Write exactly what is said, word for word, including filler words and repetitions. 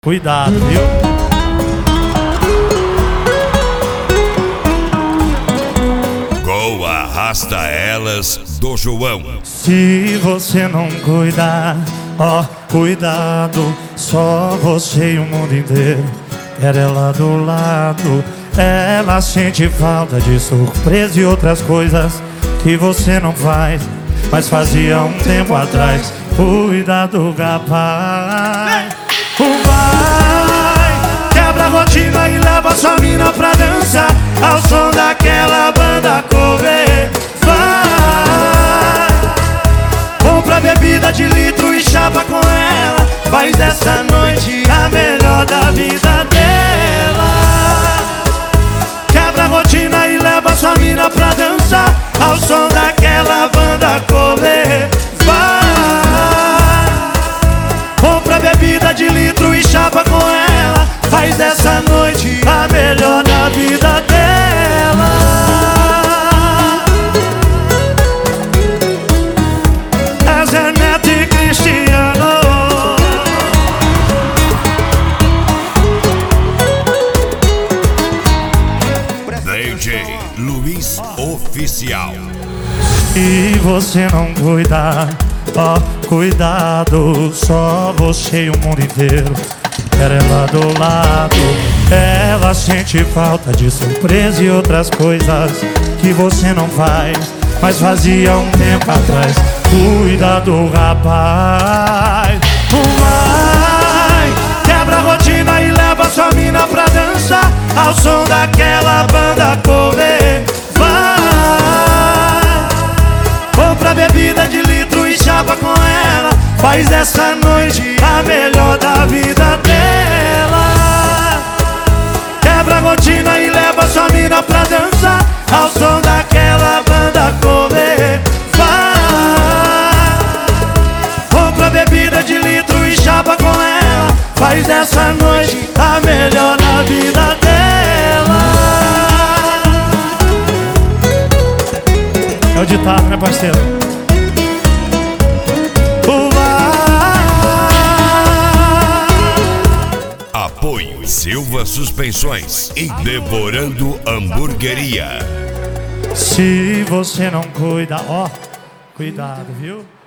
Cuidado, viu? Gol arrasta elas do João. Se você não cuidar, ó, cuidado. Só você e o mundo inteiro quer ela do lado. Ela sente falta de surpresa e outras coisas que você não faz, mas fazia um tempo atrás. Cuidado, rapaz. Vai, quebra a rotina e leva sua mina pra dançar ao som daquela banda cover. Vai, compra bebida de litro e chapa com ela. Faz dessa noite a melhor da vida dela. Quebra a rotina e leva sua mina pra dançar ao som daquela banda cover. Vai, compra bebida de litro e chapa com ela. Faz dessa noite a melhor da vida dela. É Zé Neto e Cristiano. D J Luiz Oficial. Se você não cuidar, ó, cuidado. Só você e o mundo inteiro quer ela do lado. Ela sente falta de surpresa e outras coisas que você não faz, mas fazia um tempo atrás. Cuidado, rapaz. Vai, quebra a rotina e leva sua mina pra dançar ao som daquela banda cover. Vai, compra bebida de litro e chapa com ela. Faz dessa noite a melhor da vida dela. Quebra a rotina e leva sua mina pra dançar ao som daquela banda cover. Vai, compra bebida de litro e chapa com ela. Faz dessa noite a melhor da vida dela. É o ditado, né, parceiro? Apoio Silva Suspensões e Devorando Hamburgueria. Se você não cuida, ó, cuidado, viu?